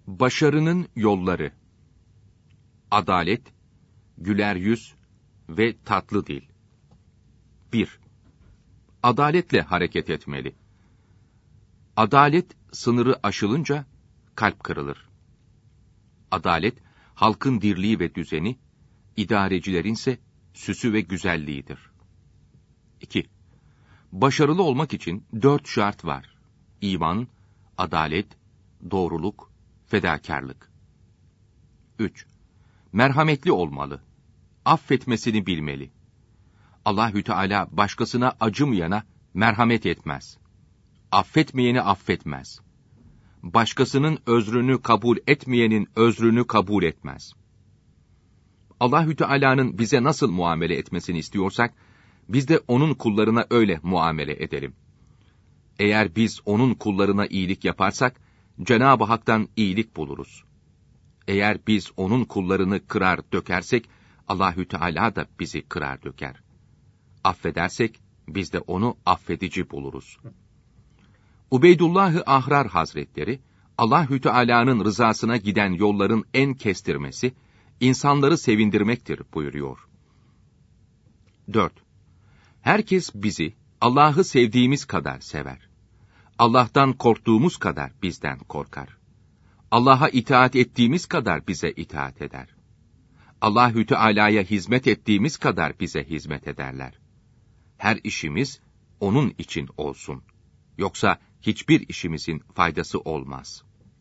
Başarının yolları: adalet, güler yüz ve tatlı dil. 1. Adaletle hareket etmeli. Adalet sınırı aşılınca kalp kırılır. Adalet, halkın dirliği ve düzeni, idarecilerinse süsü ve güzelliğidir. 2. Başarılı olmak için 4 şart var: İman, adalet, doğruluk, fedakarlık. 3. Merhametli olmalı. Affetmesini bilmeli. Allahü Teala başkasına acımayana merhamet etmez. Affetmeyeni affetmez. Başkasının özrünü kabul etmeyenin özrünü kabul etmez. Allahü Teala'nın bize nasıl muamele etmesini istiyorsak, biz de onun kullarına öyle muamele edelim. Eğer biz onun kullarına iyilik yaparsak, Cenab-ı Hak'tan iyilik buluruz. Eğer biz onun kullarını kırar dökersek, Allahü Teala da bizi kırar döker. Affedersek, biz de onu affedici buluruz. Ubeydullah-ı Ahrar Hazretleri, Allahü Teala'nın rızasına giden yolların en kestirmesi, insanları sevindirmektir buyuruyor. 4. Herkes bizi Allah'ı sevdiğimiz kadar sever. Allah'tan korktuğumuz kadar bizden korkar. Allah'a itaat ettiğimiz kadar bize itaat eder. Allahü Teala'ya hizmet ettiğimiz kadar bize hizmet ederler. Her işimiz onun için olsun. Yoksa hiçbir işimizin faydası olmaz.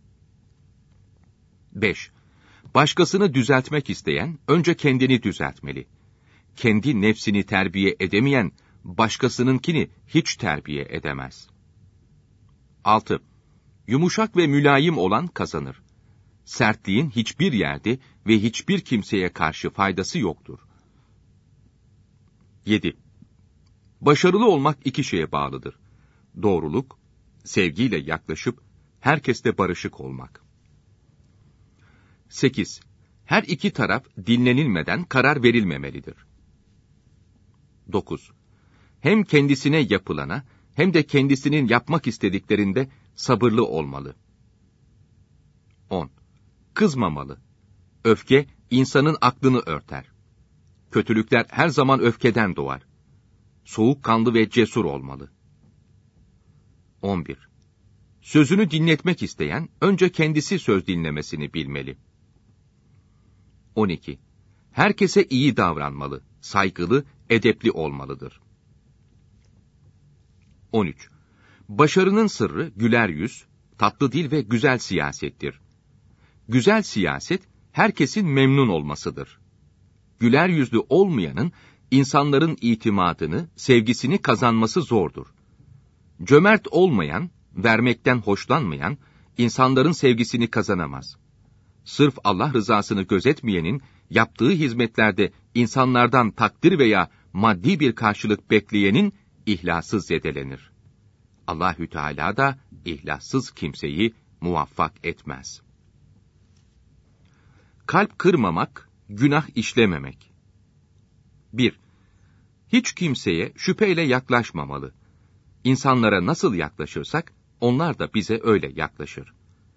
5. Başkasını düzeltmek isteyen önce kendini düzeltmeli. Kendi nefsini terbiye edemeyen başkasınınkini hiç terbiye edemez. 6. Yumuşak ve mülayim olan kazanır. Sertliğin hiçbir yerde ve hiçbir kimseye karşı faydası yoktur. 7. Başarılı olmak 2 şeye bağlıdır: doğruluk, sevgiyle yaklaşıp herkesle barışık olmak. 8. Her 2 taraf dinlenilmeden karar verilmemelidir. 9. Hem kendisine yapılana hem de kendisinin yapmak istediklerinde sabırlı olmalı. 10. Kızmamalı. Öfke insanın aklını örter. Kötülükler her zaman öfkeden doğar. Soğukkanlı ve cesur olmalı. 11. Sözünü dinletmek isteyen önce kendisi söz dinlemesini bilmeli. 12. Herkese iyi davranmalı, saygılı, edepli olmalıdır. 13. Başarının sırrı güler yüz, tatlı dil ve güzel siyasettir. Güzel siyaset, herkesin memnun olmasıdır. Güler yüzlü olmayanın, insanların itimadını, sevgisini kazanması zordur. Cömert olmayan, vermekten hoşlanmayan, insanların sevgisini kazanamaz. Sırf Allah rızasını gözetmeyenin, yaptığı hizmetlerde insanlardan takdir veya maddi bir karşılık bekleyenin, ihlası zedelenir. Allahü Teala da ihlassız kimseyi muvaffak etmez. Kalp kırmamak, günah işlememek. 1. Hiç kimseye şüpheyle yaklaşmamalı. İnsanlara nasıl yaklaşırsak, onlar da bize öyle yaklaşır.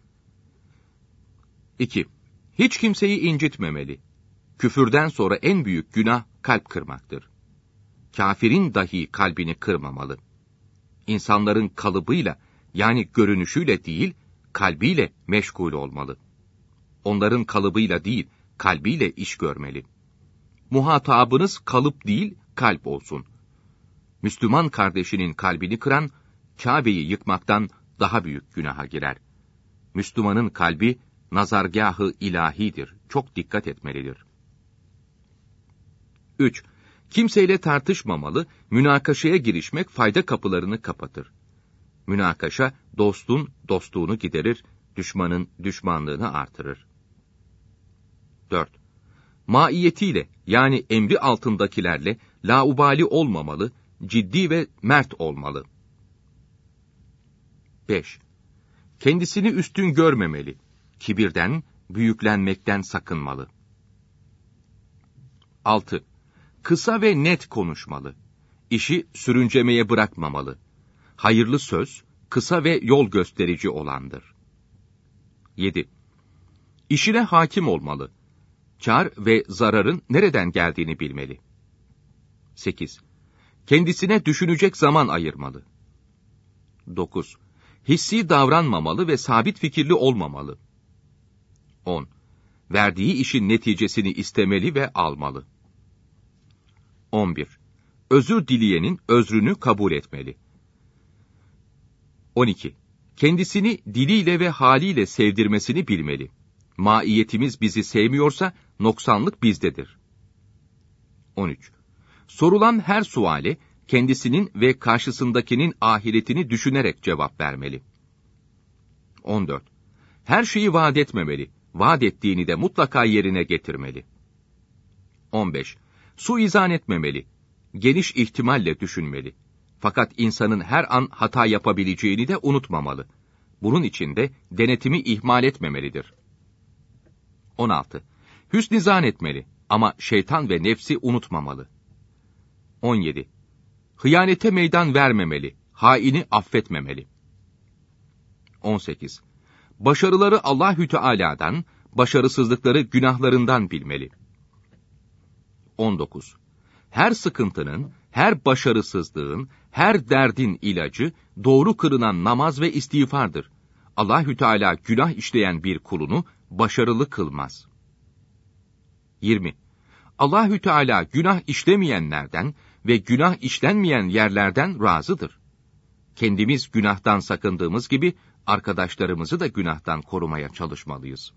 2. Hiç kimseyi incitmemeli. Küfürden sonra en büyük günah kalp kırmaktır. Kafirin dahi kalbini kırmamalı. İnsanların kalıbıyla, yani görünüşüyle değil, kalbiyle meşgul olmalı. Onların kalıbıyla değil, kalbiyle iş görmeli. Muhatabınız kalıp değil, kalp olsun. Müslüman kardeşinin kalbini kıran, Kâbe'yi yıkmaktan daha büyük günaha girer. Müslümanın kalbi, nazargâh-ı ilahidir. Çok dikkat etmelidir. 3. Kimseyle tartışmamalı, münakaşaya girişmek fayda kapılarını kapatır. Münakaşa, dostun dostluğunu giderir, düşmanın düşmanlığını artırır. 4. Maiyetiyle, yani emri altındakilerle laubali olmamalı, ciddi ve mert olmalı. 5. Kendisini üstün görmemeli, kibirden, büyüklenmekten sakınmalı. 6. Kısa ve net konuşmalı. İşi sürüncemeye bırakmamalı. Hayırlı söz, kısa ve yol gösterici olandır. 7. İşine hakim olmalı. Kar ve zararın nereden geldiğini bilmeli. 8. Kendisine düşünecek zaman ayırmalı. 9. Hissi davranmamalı ve sabit fikirli olmamalı. 10. Verdiği işin neticesini istemeli ve almalı. 11. Özür dileyenin özrünü kabul etmeli. 12. Kendisini diliyle ve haliyle sevdirmesini bilmeli. Maiyetimiz bizi sevmiyorsa noksanlık bizdedir. 13. Sorulan her suale kendisinin ve karşısındakinin ahiretini düşünerek cevap vermeli. 14. Her şeyi vaat etmemeli. Vaat ettiğini de mutlaka yerine getirmeli. 15. Suizan etmemeli. Geniş ihtimalle düşünmeli. Fakat insanın her an hata yapabileceğini de unutmamalı. Bunun için de denetimi ihmal etmemelidir. 16. Hüsnizan etmeli ama şeytan ve nefsi unutmamalı. 17. Hıyanete meydan vermemeli, haini affetmemeli. 18. Başarıları Allahü Teala'dan, başarısızlıkları günahlarından bilmeli. 19. Her sıkıntının, her başarısızlığın, her derdin ilacı, doğru kılınan namaz ve istiğfardır. Allahü Teala günah işleyen bir kulunu başarılı kılmaz. 20. Allahü Teala günah işlemeyenlerden ve günah işlenmeyen yerlerden razıdır. Kendimiz günahtan sakındığımız gibi, arkadaşlarımızı da günahtan korumaya çalışmalıyız.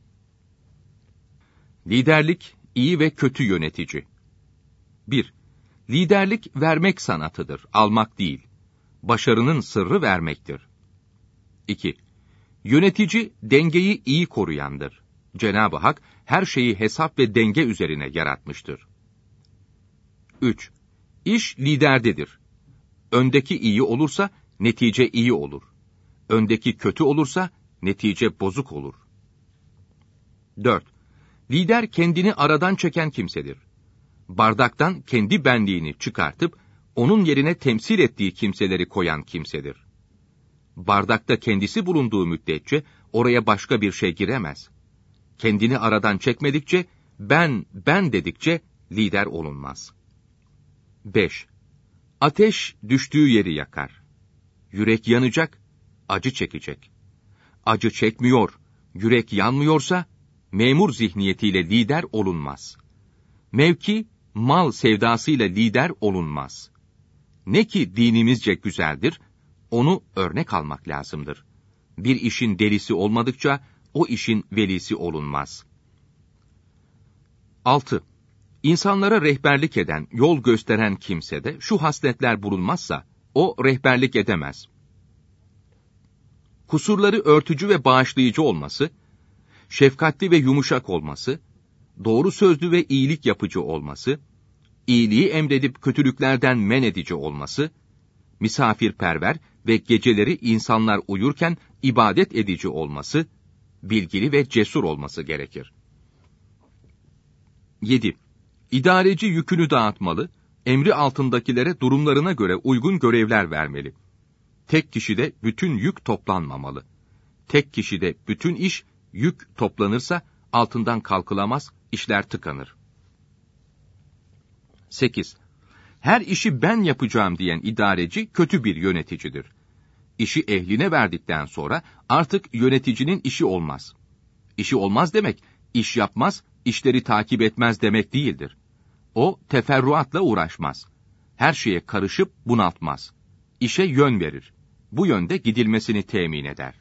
Liderlik, iyi ve kötü yönetici. 1. Liderlik vermek sanatıdır, almak değil. Başarının sırrı vermektir. 2. Yönetici, dengeyi iyi koruyandır. Cenab-ı Hak, her şeyi hesap ve denge üzerine yaratmıştır. 3. İş liderdedir. Öndeki iyi olursa, netice iyi olur. Öndeki kötü olursa, netice bozuk olur. 4. Lider kendini aradan çeken kimsedir. Bardaktan kendi benliğini çıkartıp, onun yerine temsil ettiği kimseleri koyan kimsedir. Bardakta kendisi bulunduğu müddetçe, oraya başka bir şey giremez. Kendini aradan çekmedikçe, ben dedikçe, lider olunmaz. 5. Ateş düştüğü yeri yakar. Yürek yanacak, acı çekecek. Acı çekmiyor, yürek yanmıyorsa, memur zihniyetiyle lider olunmaz. Mevki, mal sevdasıyla lider olunmaz. Ne ki dinimizce güzeldir, onu örnek almak lazımdır. Bir işin delisi olmadıkça, o işin velisi olunmaz. 6. İnsanlara rehberlik eden, yol gösteren kimsede şu hasletler bulunmazsa, o rehberlik edemez. Kusurları örtücü ve bağışlayıcı olması, şefkatli ve yumuşak olması, doğru sözlü ve iyilik yapıcı olması, iyiliği emredip kötülüklerden men edici olması, misafirperver ve geceleri insanlar uyurken ibadet edici olması, bilgili ve cesur olması gerekir. 7. İdareci yükünü dağıtmalı, emri altındakilere durumlarına göre uygun görevler vermeli. Tek kişide bütün yük toplanmamalı. Tek kişide bütün iş, yük toplanırsa altından kalkılamaz, işler tıkanır. 8. Her işi ben yapacağım diyen idareci kötü bir yöneticidir. İşi ehline verdikten sonra artık yöneticinin işi olmaz. İşi olmaz demek, iş yapmaz, işleri takip etmez demek değildir. O teferruatla uğraşmaz. Her şeye karışıp bunaltmaz. İşe yön verir. Bu yönde gidilmesini temin eder.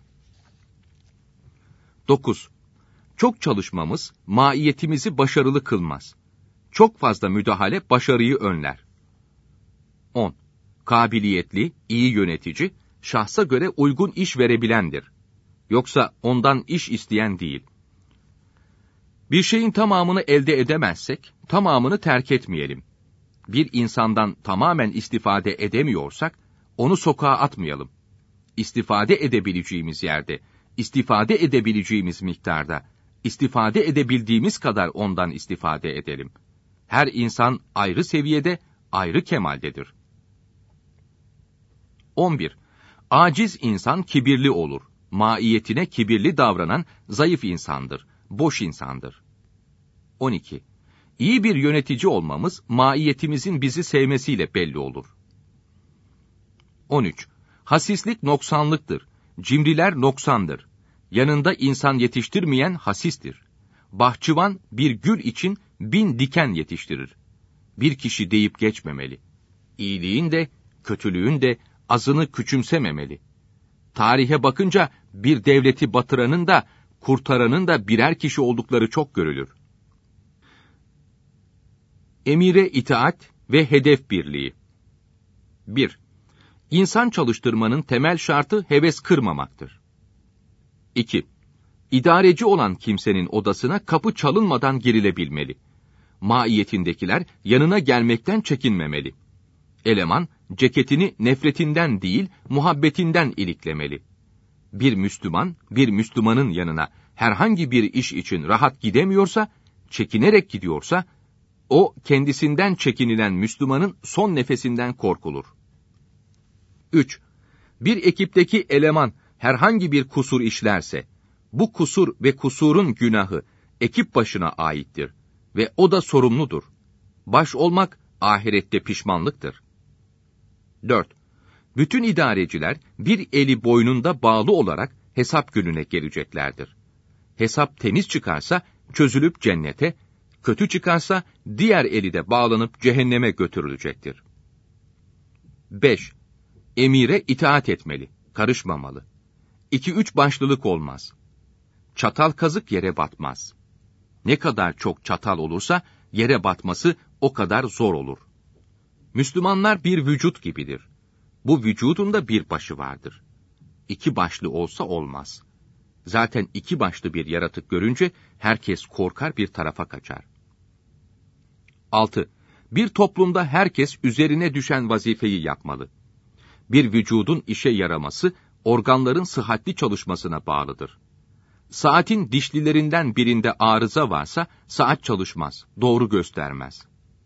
9. Çok çalışmamız, maiyetimizi başarılı kılmaz. Çok fazla müdahale başarıyı önler. 10. Kabiliyetli, iyi yönetici, şahsa göre uygun iş verebilendir. Yoksa ondan iş isteyen değil. Bir şeyin tamamını elde edemezsek, tamamını terk etmeyelim. Bir insandan tamamen istifade edemiyorsak, onu sokağa atmayalım. İstifade edebileceğimiz yerde, istifade edebileceğimiz miktarda, istifade edebildiğimiz kadar ondan istifade edelim. Her insan ayrı seviyede, ayrı kemaldedir. 11. Aciz insan kibirli olur. Maiyetine kibirli davranan zayıf insandır. boş insandır. 12. İyi bir yönetici olmamız, maiyetimizin bizi sevmesiyle belli olur. 13. Hasislik noksanlıktır. Cimriler noksandır. Yanında insan yetiştirmeyen hasistir. Bahçıvan bir gül için 1000 diken yetiştirir. Bir kişi deyip geçmemeli. İyiliğin de, kötülüğün de azını küçümsememeli. Tarihe bakınca bir devleti batıranın da, kurtaranın da birer kişi oldukları çok görülür. Emire itaat ve hedef birliği. 1. İnsan çalıştırmanın temel şartı heves kırmamaktır. 2. İdareci olan kimsenin odasına kapı çalınmadan girilebilmeli. Maiyetindekiler yanına gelmekten çekinmemeli. Eleman, ceketini nefretinden değil, muhabbetinden iliklemeli. Bir Müslüman, bir Müslümanın yanına herhangi bir iş için rahat gidemiyorsa, çekinerek gidiyorsa, o kendisinden çekinilen Müslümanın son nefesinden korkulur. 3. Bir ekipteki eleman herhangi bir kusur işlerse, bu kusur ve kusurun günahı ekip başına aittir ve o da sorumludur. Baş olmak ahirette pişmanlıktır. 4. Bütün idareciler bir eli boynunda bağlı olarak hesap gününe geleceklerdir. Hesap temiz çıkarsa çözülüp cennete, kötü çıkarsa diğer eli de bağlanıp cehenneme götürülecektir. 5. Emire itaat etmeli, karışmamalı. 2-3 başlılık olmaz. Çatal kazık yere batmaz. Ne kadar çok çatal olursa yere batması o kadar zor olur. Müslümanlar bir vücut gibidir. Bu vücudun da bir başı vardır. 2 başlı olsa olmaz. Zaten 2 başlı bir yaratık görünce herkes korkar bir tarafa kaçar. 6. Bir toplumda herkes üzerine düşen vazifeyi yapmalı. Bir vücudun işe yaraması, organların sıhhatli çalışmasına bağlıdır. Saatin dişlilerinden birinde arıza varsa, saat çalışmaz, doğru göstermez.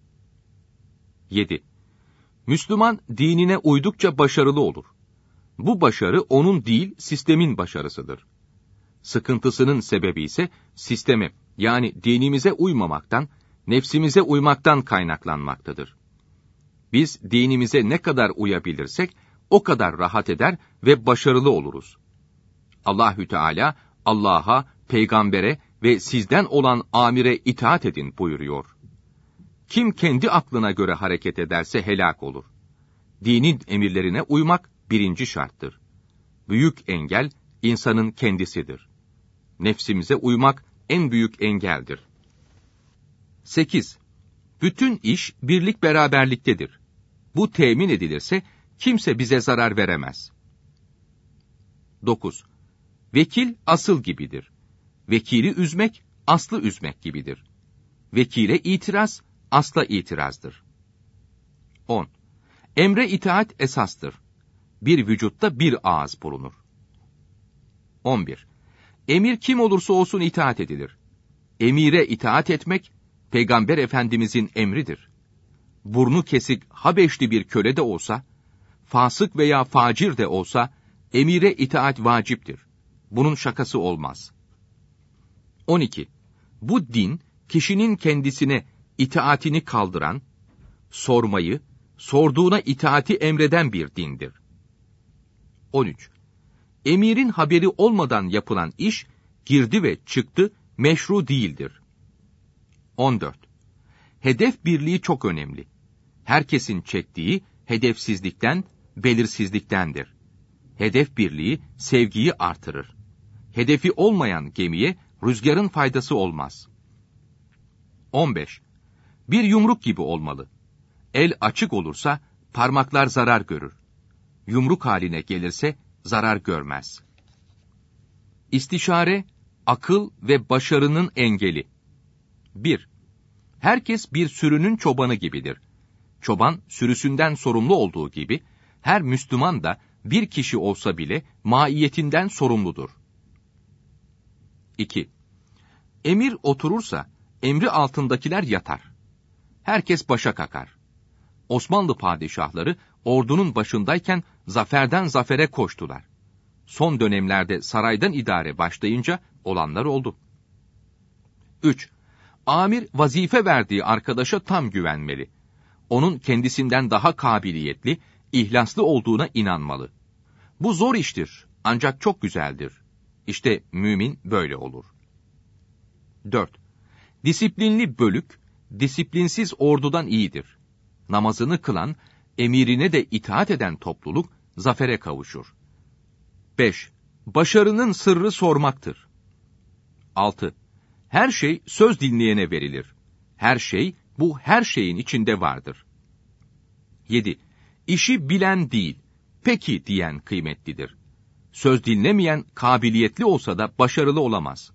7. Müslüman, dinine uydukça başarılı olur. Bu başarı onun değil, sistemin başarısıdır. Sıkıntısının sebebi ise, sisteme, yani dinimize uymamaktan, nefsimize uymaktan kaynaklanmaktadır. Biz dinimize ne kadar uyabilirsek, o kadar rahat eder ve başarılı oluruz. Allahü Teala, Allah'a, peygambere ve sizden olan amire itaat edin buyuruyor. Kim kendi aklına göre hareket ederse helak olur. Dinin emirlerine uymak birinci şarttır. Büyük engel, insanın kendisidir. Nefsimize uymak en büyük engeldir. 8. Bütün iş birlik beraberliktedir. Bu temin edilirse, kimse bize zarar veremez. 9. Vekil asıl gibidir. Vekili üzmek, aslı üzmek gibidir. Vekile itiraz, asla itirazdır. 10. Emre itaat esastır. Bir vücutta bir ağız bulunur. 11. Emir kim olursa olsun itaat edilir. Emire itaat etmek, Peygamber Efendimizin emridir. Burnu kesik Habeşli bir köle de olsa, fasık veya facir de olsa, emire itaat vaciptir. Bunun şakası olmaz. 12. Bu din, kişinin kendisine itaatini kaldıran, sormayı, sorduğuna itaati emreden bir dindir. 13. Emirin haberi olmadan yapılan iş, girdi ve çıktı, meşru değildir. 14. Hedef birliği çok önemli. Herkesin çektiği, hedefsizlikten, belirsizliktendir. Hedef birliği, sevgiyi artırır. Hedefi olmayan gemiye, rüzgarın faydası olmaz. 15. Bir yumruk gibi olmalı. El açık olursa, parmaklar zarar görür. Yumruk haline gelirse, zarar görmez. İstişare, akıl ve başarının engeli. 1. Herkes bir sürünün çobanı gibidir. Çoban, sürüsünden sorumlu olduğu gibi, her Müslüman da bir kişi olsa bile maiyetinden sorumludur. 2. Emir oturursa, emri altındakiler yatar. Herkes başa kakar. Osmanlı padişahları, ordunun başındayken zaferden zafere koştular. Son dönemlerde saraydan idare başlayınca olanlar oldu. 3. Amir vazife verdiği arkadaşa tam güvenmeli. Onun kendisinden daha kabiliyetli, ihlaslı olduğuna inanmalı. Bu zor iştir, ancak çok güzeldir. İşte mümin böyle olur. 4. Disiplinli bölük, disiplinsiz ordudan iyidir. Namazını kılan, emirine de itaat eden topluluk, zafere kavuşur. 5. Başarının sırrı sormaktır. 6. Her şey söz dinleyene verilir. Her şey, bu her şeyin içinde vardır. 7. İşi bilen değil, peki diyen kıymetlidir. Söz dinlemeyen kabiliyetli olsa da başarılı olamaz.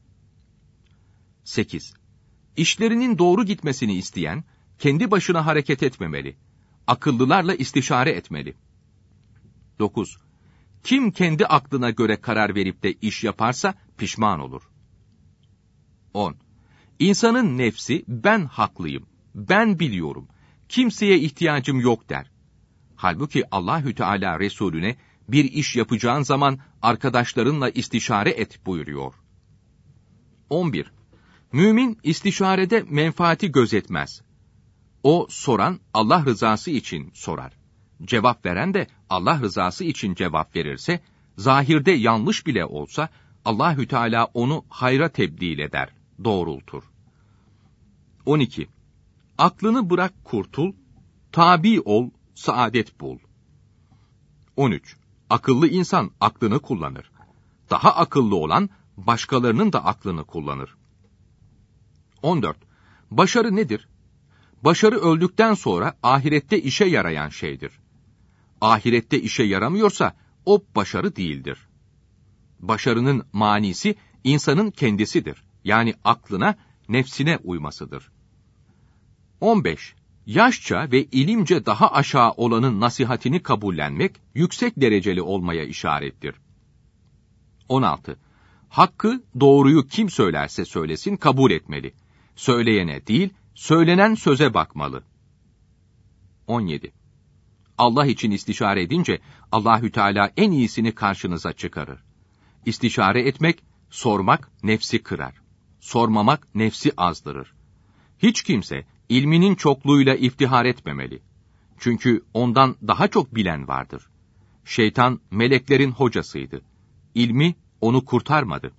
8. İşlerinin doğru gitmesini isteyen, kendi başına hareket etmemeli. Akıllılarla istişare etmeli. 9. Kim kendi aklına göre karar verip de iş yaparsa pişman olur. 10. İnsanın nefsi ben haklıyım, ben biliyorum, kimseye ihtiyacım yok der. Halbuki Allahü Teala Resulüne bir iş yapacağın zaman arkadaşlarınla istişare et buyuruyor. 11. Mümin istişarede menfaati gözetmez. O soran Allah rızası için sorar. Cevap veren de Allah rızası için cevap verirse, zahirde yanlış bile olsa Allahü Teala onu hayra tebdil eder, doğrultur. 12. Aklını bırak kurtul, tabi ol, saadet bul. 13. Akıllı insan aklını kullanır. Daha akıllı olan başkalarının da aklını kullanır. 14. Başarı nedir? Başarı öldükten sonra ahirette işe yarayan şeydir. Ahirette işe yaramıyorsa o başarı değildir. Başarının manisi insanın kendisidir. Yani aklına, nefsine uymasıdır. 15. Yaşça ve ilimce daha aşağı olanın nasihatini kabullenmek, yüksek dereceli olmaya işarettir. 16. Hakkı, doğruyu kim söylerse söylesin kabul etmeli. Söyleyene değil, söylenen söze bakmalı. 17. Allah için istişare edince Allahü Teala en iyisini karşınıza çıkarır. İstişare etmek, sormak nefsi kırar. Sormamak nefsi azdırır. Hiç kimse ilminin çokluğuyla iftihar etmemeli. Çünkü ondan daha çok bilen vardır. Şeytan meleklerin hocasıydı. İlmi onu kurtarmadı.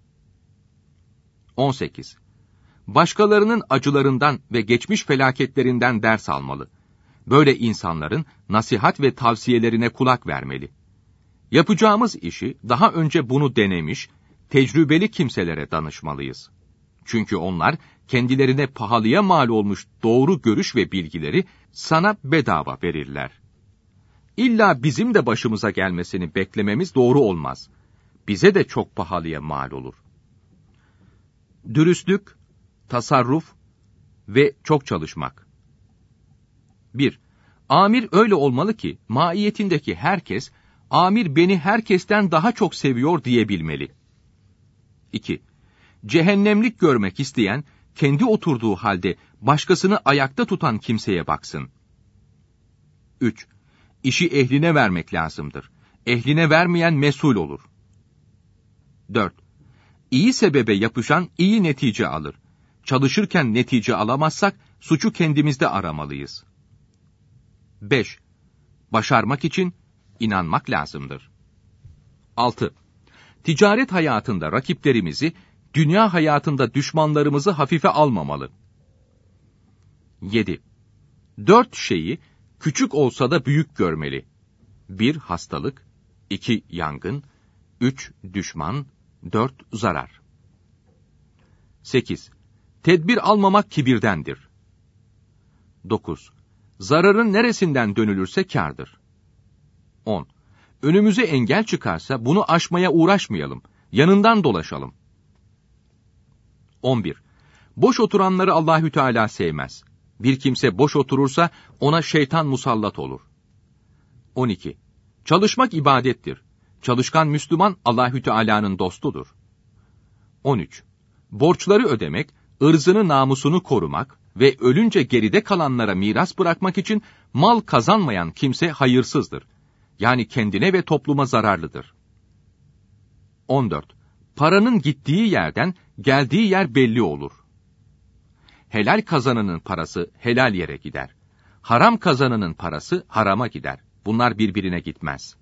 18. Başkalarının acılarından ve geçmiş felaketlerinden ders almalı. Böyle insanların nasihat ve tavsiyelerine kulak vermeli. Yapacağımız işi daha önce bunu denemiş, tecrübeli kimselere danışmalıyız. Çünkü onlar kendilerine pahalıya mal olmuş doğru görüş ve bilgileri sana bedava verirler. İlla bizim de başımıza gelmesini beklememiz doğru olmaz. Bize de çok pahalıya mal olur. Dürüstlük, tasarruf ve çok çalışmak. 1. Amir öyle olmalı ki, maiyetindeki herkes, amir beni herkesten daha çok seviyor diyebilmeli. 2. Cehennemlik görmek isteyen, kendi oturduğu halde başkasını ayakta tutan kimseye baksın. 3. İşi ehline vermek lazımdır. Ehline vermeyen mesul olur. 4. İyi sebebe yapışan iyi netice alır. Çalışırken netice alamazsak, suçu kendimizde aramalıyız. 5. Başarmak için inanmak lazımdır. 6. Ticaret hayatında rakiplerimizi, dünya hayatında düşmanlarımızı hafife almamalı. 7. 4 şeyi küçük olsa da büyük görmeli. 1. Hastalık, 2. Yangın, 3. Düşman, 4. Zarar. 8. Tedbir almamak kibirdendir. 9. Zararın neresinden dönülürse kârdır. 10. Önümüze engel çıkarsa bunu aşmaya uğraşmayalım, yanından dolaşalım. 11. Boş oturanları Allahü Teala sevmez. Bir kimse boş oturursa ona şeytan musallat olur. 12. Çalışmak ibadettir. Çalışkan Müslüman Allahü Teala'nın dostudur. 13. Borçları ödemek, ırzını namusunu korumak ve ölünce geride kalanlara miras bırakmak için mal kazanmayan kimse hayırsızdır. Yani kendine ve topluma zararlıdır. 14. Paranın gittiği yerden geldiği yer belli olur. helal kazananın parası helal yere gider. Haram kazananın parası harama gider. Bunlar birbirine gitmez.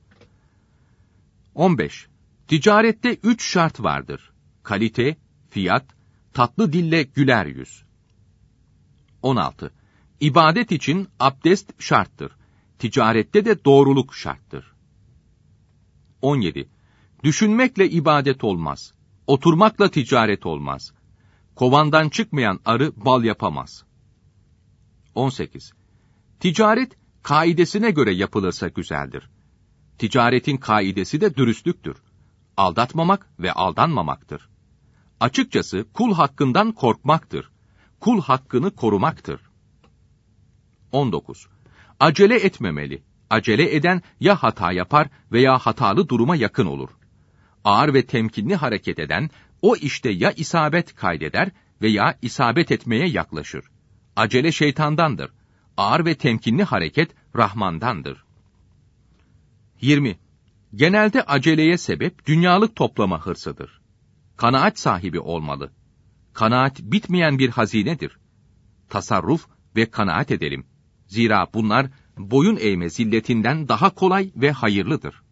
15. Ticarette 3 şart vardır. Kalite, fiyat, tatlı dille güler yüz. 16. İbadet için abdest şarttır. Ticarette de doğruluk şarttır. 17. Düşünmekle ibadet olmaz. Oturmakla ticaret olmaz. Kovandan çıkmayan arı bal yapamaz. 18. Ticaret, kaidesine göre yapılırsa güzeldir. Ticaretin kaidesi de dürüstlüktür. Aldatmamak ve aldanmamaktır. Açıkçası kul hakkından korkmaktır. Kul hakkını korumaktır. 19. Acele etmemeli. Acele eden ya hata yapar veya hatalı duruma yakın olur. Ağır ve temkinli hareket eden, o işte ya isabet kaydeder veya isabet etmeye yaklaşır. Acele şeytandandır. Ağır ve temkinli hareket Rahman'dandır. 20. Genelde aceleye sebep dünyalık toplama hırsıdır. Kanaat sahibi olmalı. Kanaat bitmeyen bir hazinedir. Tasarruf ve kanaat edelim. Zira bunlar boyun eğme zilletinden daha kolay ve hayırlıdır.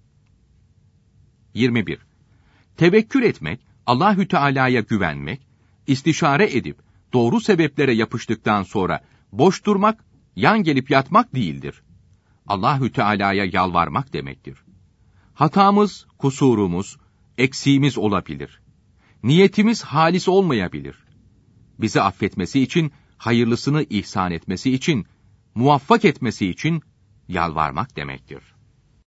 21. Tevekkül etmek, Allahü Teala'ya güvenmek, istişare edip doğru sebeplere yapıştıktan sonra boş durmak, yan gelip yatmak değildir. Allahü Teala'ya yalvarmak demektir. Hatamız, kusurumuz, eksiğimiz olabilir. Niyetimiz halis olmayabilir. Bizi affetmesi için, hayırlısını ihsan etmesi için, muvaffak etmesi için yalvarmak demektir.